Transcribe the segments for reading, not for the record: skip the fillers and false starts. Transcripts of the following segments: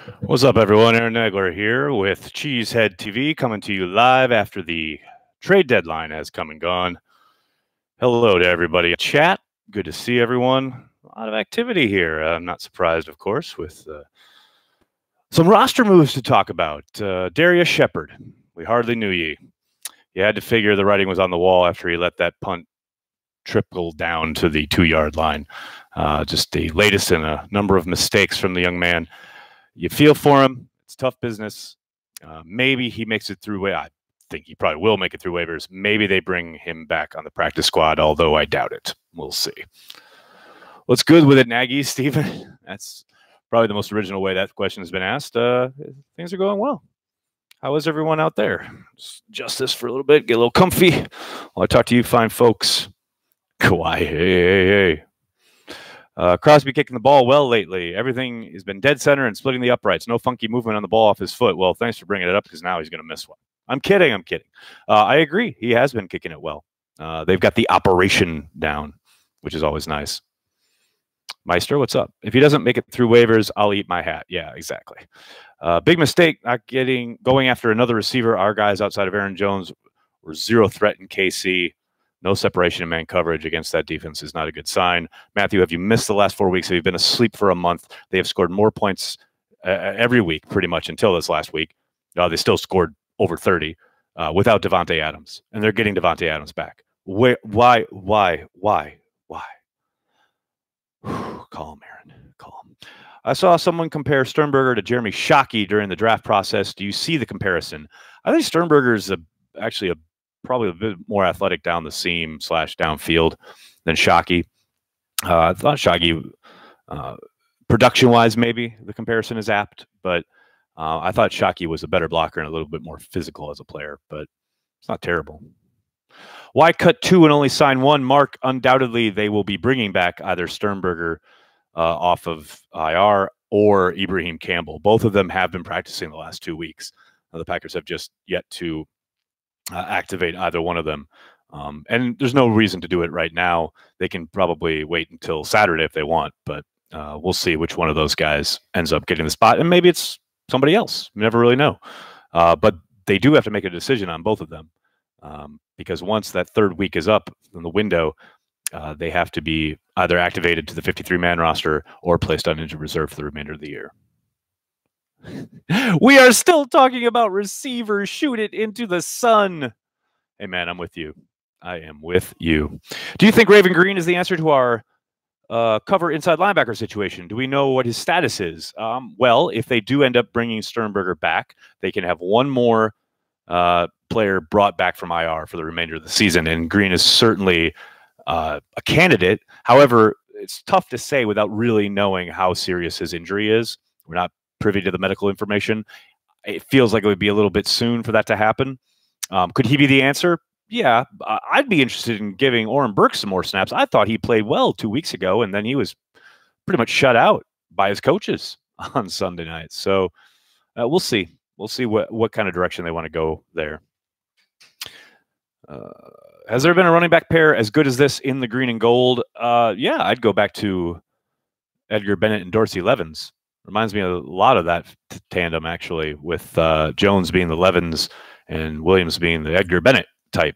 What's up, everyone? Aaron Nagler here with Cheesehead TV, coming to you live after the trade deadline has come and gone. Hello to everybody in chat. Good to see everyone. A lot of activity here. I'm not surprised, of course, with some roster moves to talk about. Darius Shepard, we hardly knew ye. You had to figure the writing was on the wall after he let that punt trickle down to the 2-yard line. Just the latest in a number of mistakes from the young man. You feel for him. It's tough business. Maybe he makes it through. I think he probably will make it through waivers. Maybe they bring him back on the practice squad, although I doubt it. We'll see. What's good with it, Nagy, Stephen? That's probably the most original way that question has been asked. Things are going well. How is everyone out there? Just this for a little bit, get a little comfy while I talk to you fine folks. Kawhi, hey. Crosby kicking the ball well lately. Everything has been dead center and splitting the uprights. No funky movement on the ball off his foot. Well, thanks for bringing it up because now he's going to miss one. I'm kidding. I agree. He has been kicking it well. They've got the operation down, which is always nice. Meister, what's up? If he doesn't make it through waivers, I'll eat my hat. Yeah, exactly. Big mistake not going after another receiver. Our guys outside of Aaron Jones were zero threat in KC. No separation in man coverage against that defense is not a good sign. Matthew, have you missed the last 4 weeks? Have you been asleep for a month? They have scored more points every week, pretty much, until this last week. They still scored over 30 without Davante Adams, and they're getting Davante Adams back. Why? Calm, Aaron. Calm. I saw someone compare Sternberger to Jeremy Shockey during the draft process. Do you see the comparison? I think Sternberger is actually probably a bit more athletic down the seam / downfield than Shockey. I thought Shockey, production-wise, maybe the comparison is apt, but I thought Shockey was a better blocker and a little bit more physical as a player, but it's not terrible. Why cut 2 and only sign 1? Mark, undoubtedly they will be bringing back either Sternberger off of IR or Ibrahim Campbell. Both of them have been practicing the last 2 weeks. The Packers have just yet to activate either one of them. And there's no reason to do it right now. They can probably wait until Saturday if they want, but we'll see which one of those guys ends up getting the spot. And maybe it's somebody else. You never really know. But they do have to make a decision on both of them because once that 3rd week is up in the window, they have to be either activated to the 53-man roster or placed on injured reserve for the remainder of the year. We are still talking about receivers. Shoot it into the sun. Hey, man, I'm with you. I am with you. Do you think Raven Green is the answer to our cover inside linebacker situation? Do we know what his status is? Well, if they do end up bringing Sternberger back, they can have one more player brought back from IR for the remainder of the season, and Green is certainly a candidate. However, it's tough to say without really knowing how serious his injury is. We're not privy to the medical information. It feels like it would be a little bit soon for that to happen. Could he be the answer? Yeah, I'd be interested in giving Oren Burks some more snaps. I thought he played well 2 weeks ago, and then he was pretty much shut out by his coaches on Sunday night. So we'll see. We'll see what kind of direction they want to go there. Has there been a running back pair as good as this in the green and gold? Yeah, I'd go back to Edgar Bennett and Dorsey Levens. Reminds me a lot of that tandem, actually, with Jones being the Levens and Williams being the Edgar Bennett type.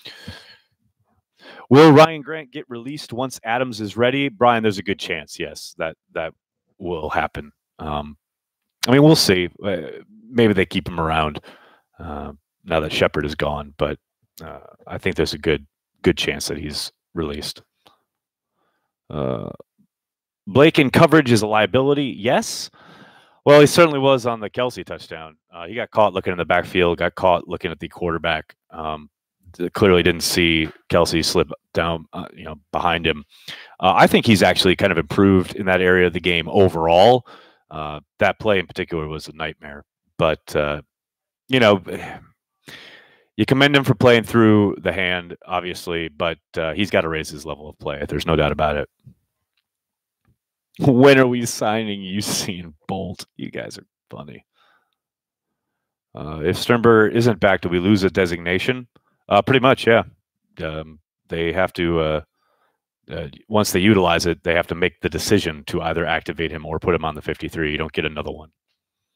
Will Ryan Grant get released once Adams is ready? Brian, there's a good chance, yes, that will happen. I mean, we'll see. Maybe they keep him around now that Shepard is gone, but I think there's a good chance that he's released. Blake in coverage is a liability. Yes. Well, he certainly was on the Kelsey touchdown. He got caught looking in the backfield, got caught looking at the quarterback. Clearly didn't see Kelsey slip down, behind him. I think he's actually kind of improved in that area of the game overall. That play in particular was a nightmare. But, you commend him for playing through the hand, obviously, but he's got to raise his level of play. There's no doubt about it. When are we signing UC and Bolt? You guys are funny. If Sternberger isn't back, do we lose a designation? Pretty much, yeah. They have to, once they utilize it, they have to make the decision to either activate him or put him on the 53. You don't get another one.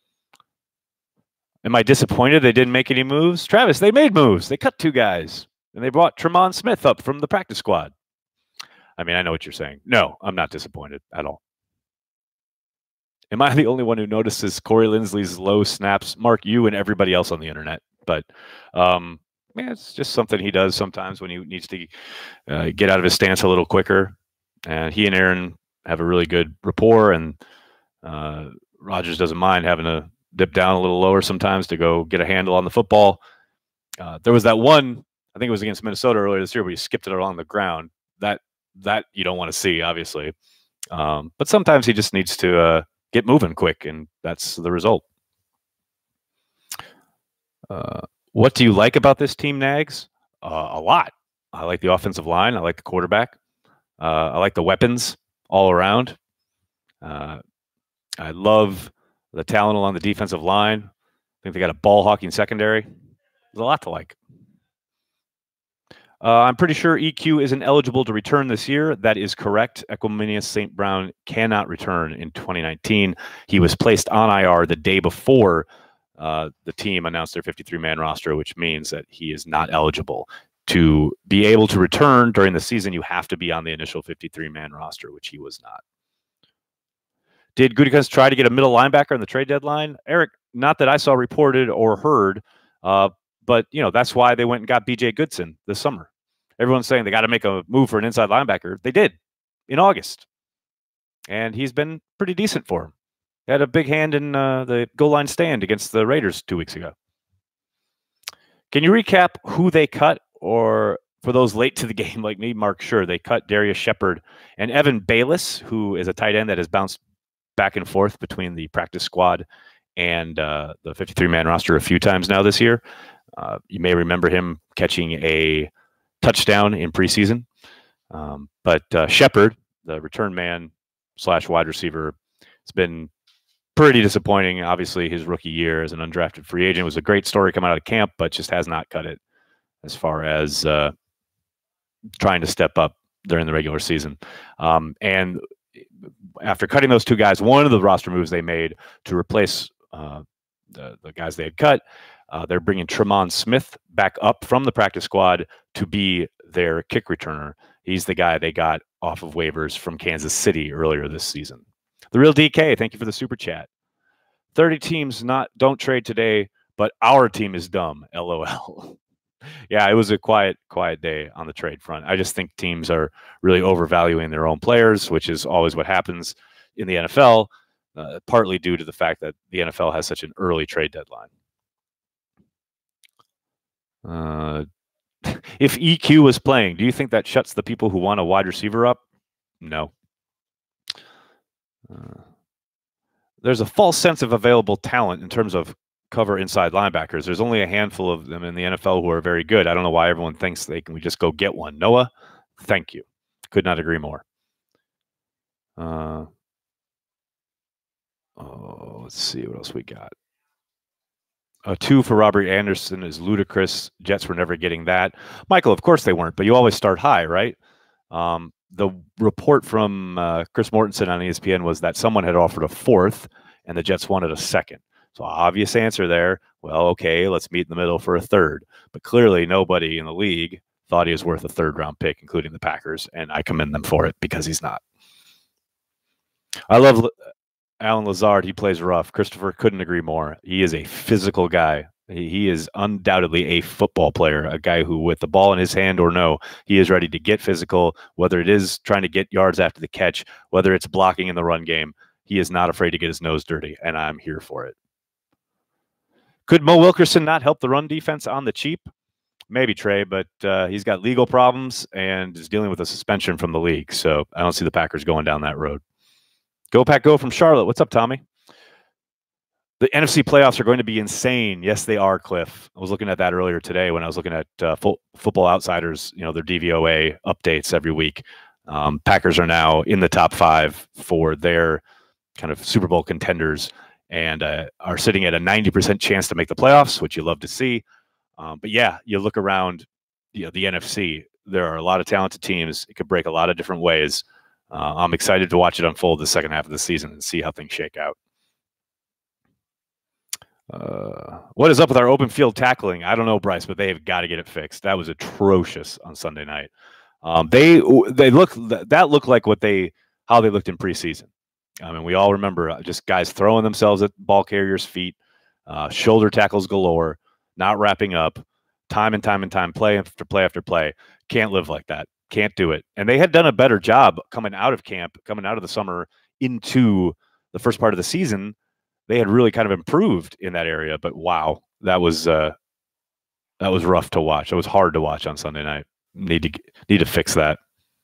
Am I disappointed they didn't make any moves? Travis, they made moves. They cut 2 guys, and they brought Tremont Smith up from the practice squad. I mean, I know what you're saying. No, I'm not disappointed at all. Am I the only one who notices Corey Linsley's low snaps? Mark, you and everybody else on the internet. But it's just something he does sometimes when he needs to get out of his stance a little quicker. And he and Aaron have a really good rapport, and Rodgers doesn't mind having to dip down a little lower sometimes to go get a handle on the football. There was that one, I think it was against Minnesota earlier this year, where he skipped it along the ground. That you don't want to see, obviously. But sometimes he just needs to get moving quick, and that's the result. What do you like about this team, Nags? A lot. I like the offensive line. I like the quarterback. I like the weapons all around. I love the talent along the defensive line. I think they got a ball-hawking secondary. There's a lot to like. I'm pretty sure EQ isn't eligible to return this year. That is correct. Equanimeous St. Brown cannot return in 2019. He was placed on IR the day before the team announced their 53-man roster, which means that he is not eligible. To be able to return during the season, you have to be on the initial 53-man roster, which he was not. Did Gutekunst try to get a middle linebacker in the trade deadline? Eric, not that I saw reported or heard, but that's why they went and got B.J. Goodson this summer. Everyone's saying they got to make a move for an inside linebacker. They did in August, and he's been pretty decent for him. He had a big hand in the goal line stand against the Raiders 2 weeks ago. Can you recap who they cut? Or for those late to the game like me, Mark, sure, they cut Darius Shepard and Evan Bayless, who is a tight end that has bounced back and forth between the practice squad and the 53-man roster a few times now this year. You may remember him catching a touchdown in preseason. But Shepard, the return man / wide receiver, has been pretty disappointing. Obviously, his rookie year as an undrafted free agent was a great story coming out of camp, but just has not cut it as far as trying to step up during the regular season. And after cutting those 2 guys, one of the roster moves they made to replace the guys they had cut, they're bringing Tremont Smith back up from the practice squad to be their kick returner. He's the guy they got off of waivers from Kansas City earlier this season. The Real DK, thank you for the super chat. 30 teams don't trade today, but our team is dumb, LOL. Yeah, it was a quiet day on the trade front. I just think teams are really overvaluing their own players, which is always what happens in the NFL, partly due to the fact that the NFL has such an early trade deadline. If EQ was playing, do you think that shuts the people who want a wide receiver up? No. There's a false sense of available talent in terms of cover inside linebackers. There's only a handful of them in the NFL who are very good. I don't know why everyone thinks we just go get one. Noah, thank you. Could not agree more. Let's see what else we got. 2 for Robert Anderson is ludicrous. Jets were never getting that. Michael, of course they weren't, but you always start high, right? The report from Chris Mortensen on ESPN was that someone had offered a 4th and the Jets wanted a 2nd. So obvious answer there. Well, okay, let's meet in the middle for a 3rd. But clearly nobody in the league thought he was worth a 3rd-round pick, including the Packers, and I commend them for it because he's not. I love Alan Lazard. He plays rough. Christopher, couldn't agree more. He is a physical guy. He is undoubtedly a football player, a guy who, with the ball in his hand or no, he is ready to get physical, whether it is trying to get yards after the catch, whether it's blocking in the run game. He is not afraid to get his nose dirty, and I'm here for it. Could Mo Wilkerson not help the run defense on the cheap? Maybe, Trey, but he's got legal problems and is dealing with a suspension from the league. So I don't see the Packers going down that road. Go Pack Go from Charlotte. What's up, Tommy? The NFC playoffs are going to be insane. Yes, they are, Cliff. I was looking at that earlier today when I was looking at Football Outsiders, their DVOA updates every week. Packers are now in the top 5 for their kind of Super Bowl contenders and are sitting at a 90% chance to make the playoffs, which you love to see. But yeah, you look around the NFC, there are a lot of talented teams. It could break a lot of different ways. I'm excited to watch it unfold the second half of the season and see how things shake out. What is up with our open field tackling? I don't know, Bryce, but they've got to get it fixed. That was atrocious on Sunday night. They looked like how they looked in preseason. I mean, we all remember just guys throwing themselves at ball carriers' feet, shoulder tackles galore, not wrapping up, time and time and time, play after play after play. Can't live like that. Can't do it. And they had done a better job coming out of camp, coming out of the summer into the first part of the season. They had really kind of improved in that area, but wow, that was rough to watch. It was hard to watch on Sunday night. Need to fix that.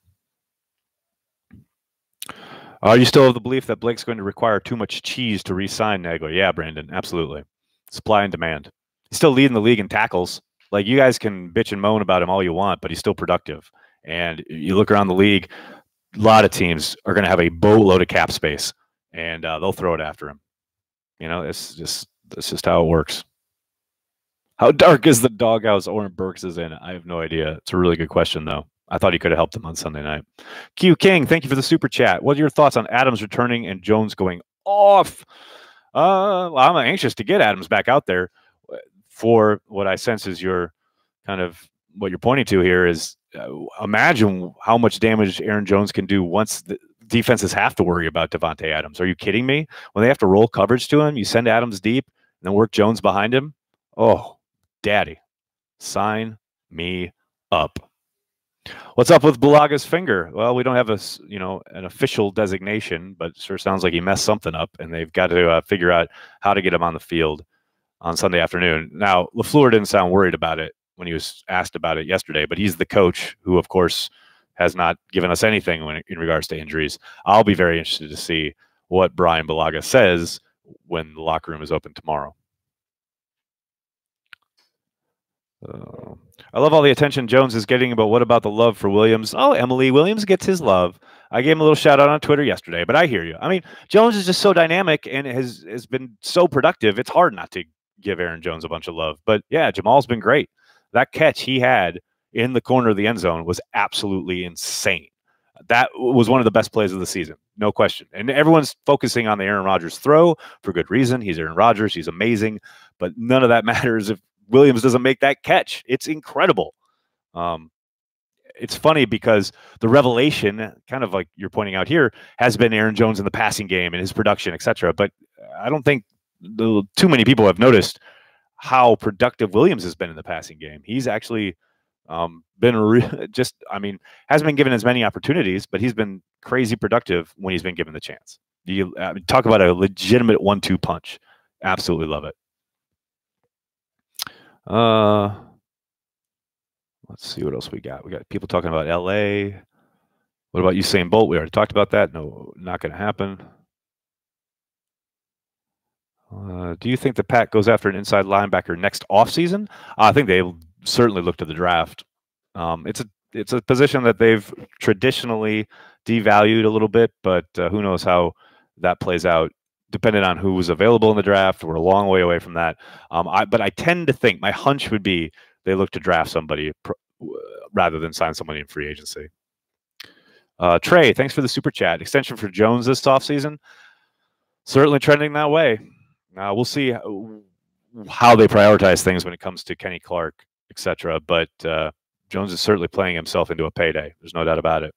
Are you still of the belief that Blake's going to require too much cheese to re-sign Nagler? Yeah, Brandon, absolutely. Supply and demand. He's still leading the league in tackles. Like, you guys can bitch and moan about him all you want, but he's still productive. And you look around the league, a lot of teams are going to have a boatload of cap space, and they'll throw it after him. You know, that's just how it works. How dark is the doghouse Oren Burks is in? I have no idea. It's a really good question, though. I thought he could have helped them on Sunday night. Q King, thank you for the super chat. What are your thoughts on Adams returning and Jones going off? I'm anxious to get Adams back out there. For what I sense is your kind of what you're pointing to here is imagine how much damage Aaron Jones can do once the defenses have to worry about Davante Adams. Are you kidding me? When they have to roll coverage to him, you send Adams deep and then work Jones behind him. Oh, daddy, sign me up. What's up with Bulaga's finger? Well, we don't have an official designation, but it sure sounds like he messed something up, and they've got to figure out how to get him on the field on Sunday afternoon. Now, LaFleur didn't sound worried about it when he was asked about it yesterday, but he's the coach who, of course, has not given us anything in regards to injuries. I'll be very interested to see what Brian Bulaga says when the locker room is open tomorrow. I love all the attention Jones is getting, but what about the love for Williams? Oh, Emily Williams gets his love. I gave him a little shout out on Twitter yesterday, but I hear you. I mean, Jones is just so dynamic and has been so productive. It's hard not to give Aaron Jones a bunch of love. But yeah, Jamal's been great. That catch he had in the corner of the end zone was absolutely insane. That was one of the best plays of the season, no question. And everyone's focusing on the Aaron Rodgers throw for good reason. He's Aaron Rodgers. He's amazing. But none of that matters if Williams doesn't make that catch. It's incredible. It's funny because the revelation, kind of like you're pointing out here, has been Aaron Jones in the passing game and his production, etc. But I don't think too many people have noticed how productive Williams has been in the passing game. He's actually been hasn't been given as many opportunities, but he's been crazy productive when he's been given the chance. You talk about a legitimate 1-2 punch. Absolutely love it. Let's see what else we got. We got people talking about LA. What about Usain Bolt? We already talked about that. No, not going to happen. Do you think the Pack goes after an inside linebacker next offseason? I think they certainly look to the draft. It's a position that they've traditionally devalued a little bit, but who knows how that plays out. Depending on who was available in the draft, we're a long way away from that. But I tend to think, my hunch would be they look to draft somebody rather than sign somebody in free agency. Trey, thanks for the super chat. Extension for Jones this offseason? Certainly trending that way. We'll see how they prioritize things when it comes to Kenny Clark, etc. But Jones is certainly playing himself into a payday. There's no doubt about it.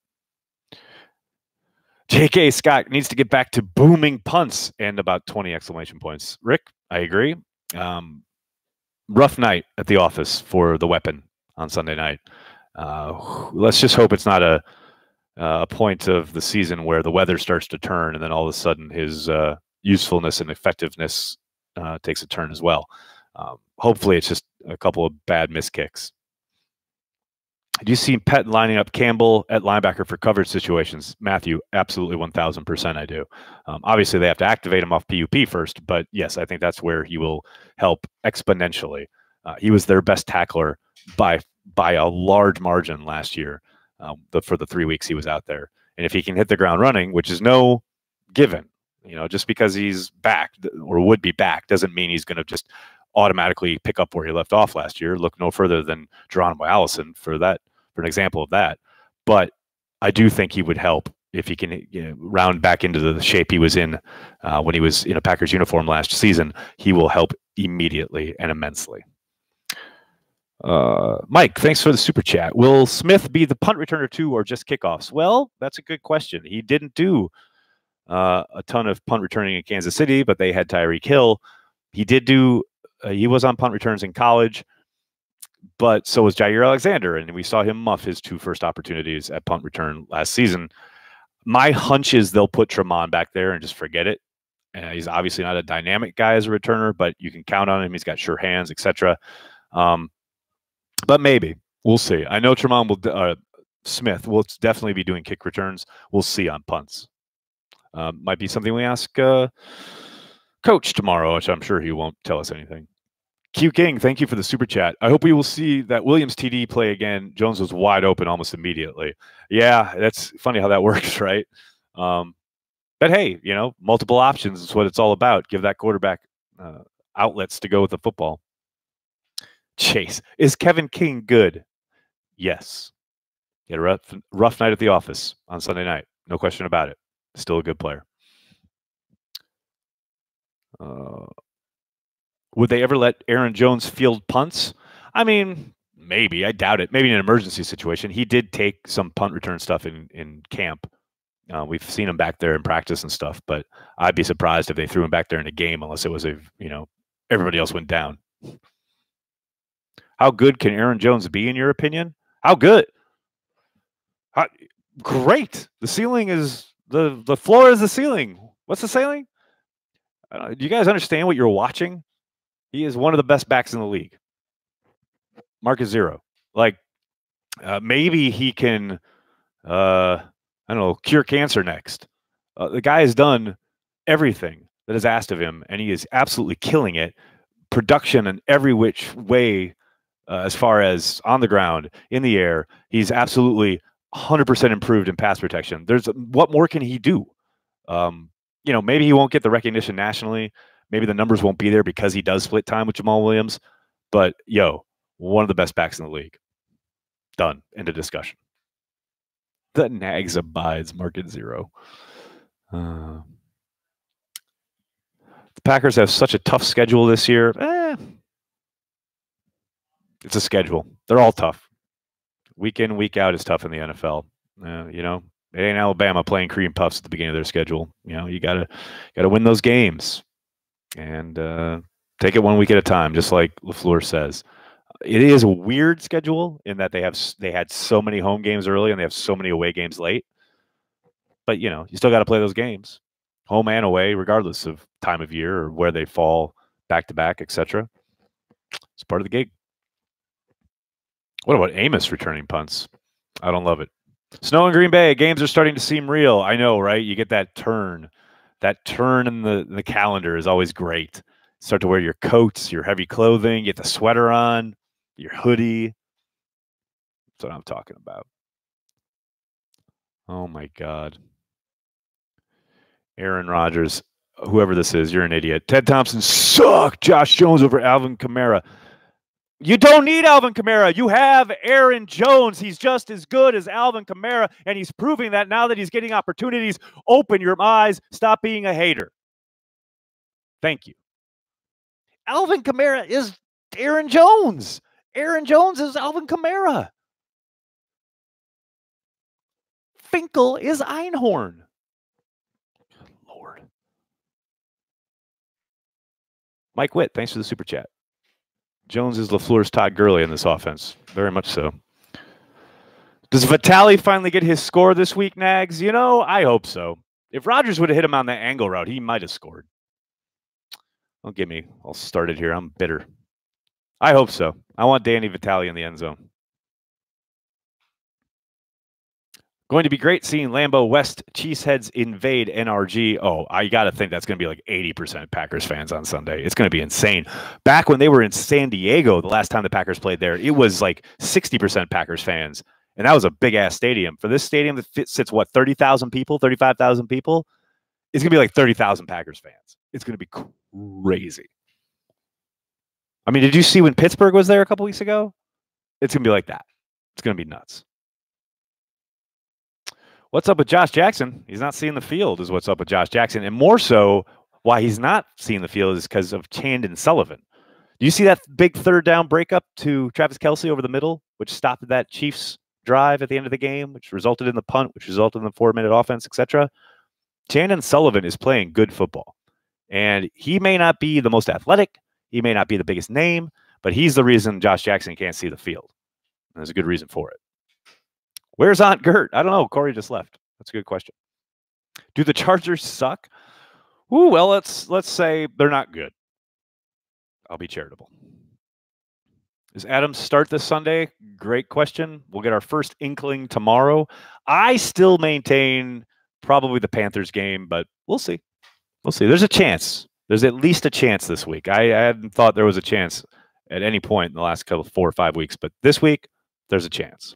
J.K. Scott needs to get back to booming punts and about 20 exclamation points. Rick, I agree. Rough night at the office for the weapon on Sunday night. Let's just hope it's not a point of the season where the weather starts to turn and then all of a sudden his usefulness and effectiveness takes a turn as well. Hopefully it's just a couple of bad missed kicks. Do you see Pett lining up Campbell at linebacker for coverage situations? Matthew, absolutely 1,000% I do. Obviously, they have to activate him off PUP first, but yes, I think that's where he will help exponentially. He was their best tackler by a large margin last year for the 3 weeks he was out there. And if he can hit the ground running, which is no given, just because he's back or would be back doesn't mean he's going to just automatically pick up where he left off last year. Look no further than Geronimo Allison for an example of that. But I do think he would help if he can round back into the shape he was in when he was in a Packers uniform last season, he will help immediately and immensely. Mike, thanks for the super chat. Will Smith be the punt returner too, or just kickoffs? Well, that's a good question. He didn't do a ton of punt returning in Kansas City, but they had Tyreek Hill. He did do. He was on punt returns in college, but so was Jair Alexander, and we saw him muff his 2 first opportunities at punt return last season. My hunch is they'll put Tramon back there and just forget it. He's obviously not a dynamic guy as a returner, but you can count on him. He's got sure hands, etc. But maybe we'll see. I know Tramon will. Smith will definitely be doing kick returns. We'll see on punts. Might be something we ask Coach tomorrow, which I'm sure he won't tell us anything. Q King, thank you for the super chat. I hope we will see that Williams TD play again. Jones was wide open almost immediately. Yeah, that's funny how that works, right? But hey, multiple options is what it's all about. Give that quarterback outlets to go with the football. Chase, is Kevin King good? Yes. He had a rough night at the office on Sunday night. No question about it. Still a good player. Would they ever let Aaron Jones field punts? I mean, maybe. I doubt it. Maybe in an emergency situation. He did take some punt return stuff in camp. We've seen him back there in practice and stuff, but I'd be surprised if they threw him back there in a game unless it was everybody else went down. How good can Aaron Jones be, in your opinion? How good? Great. The ceiling is the floor is the ceiling. What's the ceiling? Do you guys understand what you're watching? He is one of the best backs in the league. Mark is 0. Like, maybe he can, cure cancer next. The guy has done everything that is asked of him, and he is absolutely killing it. Production in every which way, as far as on the ground, in the air, he's absolutely 100% improved in pass protection. What more can he do? Maybe he won't get the recognition nationally. Maybe the numbers won't be there because he does split time with Jamal Williams. But, one of the best backs in the league. Done. End of discussion. The Nags abides. Market 0. The Packers have such a tough schedule this year. It's a schedule. They're all tough. Week in, week out is tough in the NFL. It ain't Alabama playing cream puffs at the beginning of their schedule. You gotta win those games and take it one week at a time, just like LaFleur says. It is a weird schedule in that they had so many home games early and they have so many away games late. But you still got to play those games, home and away, regardless of time of year or where they fall back to back, etc. It's part of the gig. What about Amos returning punts? I don't love it. Snow in Green Bay. Games are starting to seem real. I know, right? You get that turn. That turn in the calendar is always great. Start to wear your coats, your heavy clothing, get the sweater on, your hoodie. That's what I'm talking about. Oh, my God. Aaron Rodgers, whoever this is, you're an idiot. Ted Thompson sucked Josh Jones over Alvin Kamara. You don't need Alvin Kamara. You have Aaron Jones. He's just as good as Alvin Kamara, and he's proving that now that he's getting opportunities. Open your eyes. Stop being a hater. Thank you. Alvin Kamara is Aaron Jones. Aaron Jones is Alvin Kamara. Finkel is Einhorn. Good Lord. Mike Witt, thanks for the super chat. Jones is LaFleur's Todd Gurley in this offense. Very much so. Does Vitale finally get his score this week, Nags? I hope so. If Rodgers would have hit him on that angle route, he might have scored. Don't get me all started here. I'm bitter. I hope so. I want Danny Vitale in the end zone. Going to be great seeing Lambeau West Cheeseheads invade NRG. Oh, I got to think that's going to be like 80% Packers fans on Sunday. It's going to be insane. Back when they were in San Diego, the last time the Packers played there, it was like 60% Packers fans. And that was a big-ass stadium. For this stadium that sits, 30,000 people, 35,000 people? It's going to be like 30,000 Packers fans. It's going to be crazy. I mean, did you see when Pittsburgh was there a couple weeks ago? It's going to be like that. It's going to be nuts. What's up with Josh Jackson? He's not seeing the field is what's up with Josh Jackson. And more so, why he's not seeing the field is because of Chandon Sullivan. Do you see that big third down breakup to Travis Kelce over the middle, which stopped that Chiefs drive at the end of the game, which resulted in the punt, which resulted in the 4-minute offense, etc.? Chandon Sullivan is playing good football. And he may not be the most athletic. He may not be the biggest name, but he's the reason Josh Jackson can't see the field. And there's a good reason for it. Where's Aunt Gert? I don't know. Corey just left. That's a good question. Do the Chargers suck? Ooh, well, let's say they're not good. I'll be charitable. Does Adams start this Sunday? Great question. We'll get our first inkling tomorrow. I still maintain probably the Panthers game, but we'll see. We'll see. There's a chance. There's at least a chance this week. I hadn't thought there was a chance at any point in the last 4 or 5 weeks, but this week, there's a chance.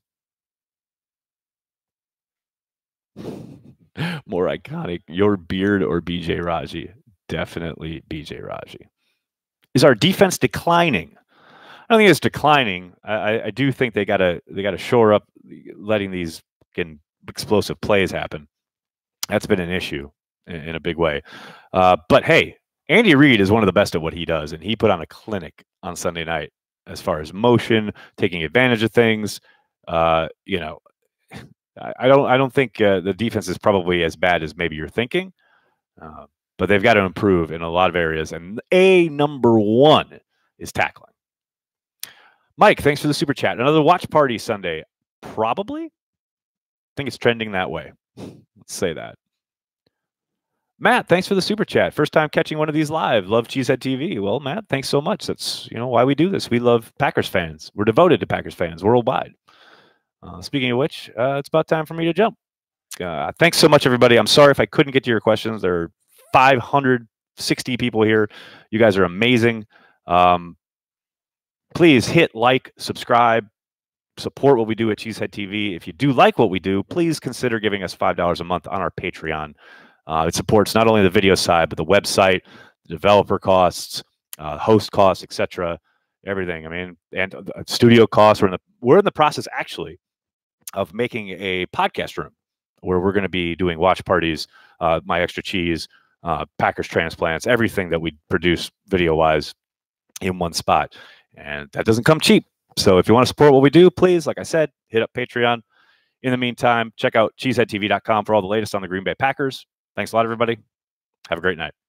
More iconic, your beard or BJ Raji? Definitely BJ Raji. Is our defense declining? I don't think it's declining. I do think they gotta shore up letting these explosive plays happen. That's been an issue in a big way. But hey, Andy Reid is one of the best at what he does, and he put on a clinic on Sunday night as far as motion, taking advantage of things. You know, I don't think the defense is probably as bad as maybe you're thinking, but they've got to improve in a lot of areas. And number one is tackling. Mike, thanks for the super chat. Another watch party Sunday, probably. I think it's trending that way. Let's say that. Matt, thanks for the super chat. First time catching one of these live. Love Cheesehead TV. Well, Matt, thanks so much. That's why we do this. We love Packers fans. We're devoted to Packers fans worldwide. Speaking of which, it's about time for me to jump. Thanks so much, everybody. I'm sorry if I couldn't get to your questions. There are 560 people here. You guys are amazing. Please hit like, subscribe, support what we do at Cheesehead TV. If you do like what we do, please consider giving us $5 a month on our Patreon. It supports not only the video side, but the website, the developer costs, host costs, etc. Everything. I mean, and studio costs. We're in the process actually of making a podcast room where we're going to be doing watch parties, My Extra Cheese, Packers Transplants, everything that we produce video-wise in one spot. And that doesn't come cheap. So if you want to support what we do, please, like I said, hit up Patreon. In the meantime, check out cheeseheadtv.com for all the latest on the Green Bay Packers. Thanks a lot, everybody. Have a great night.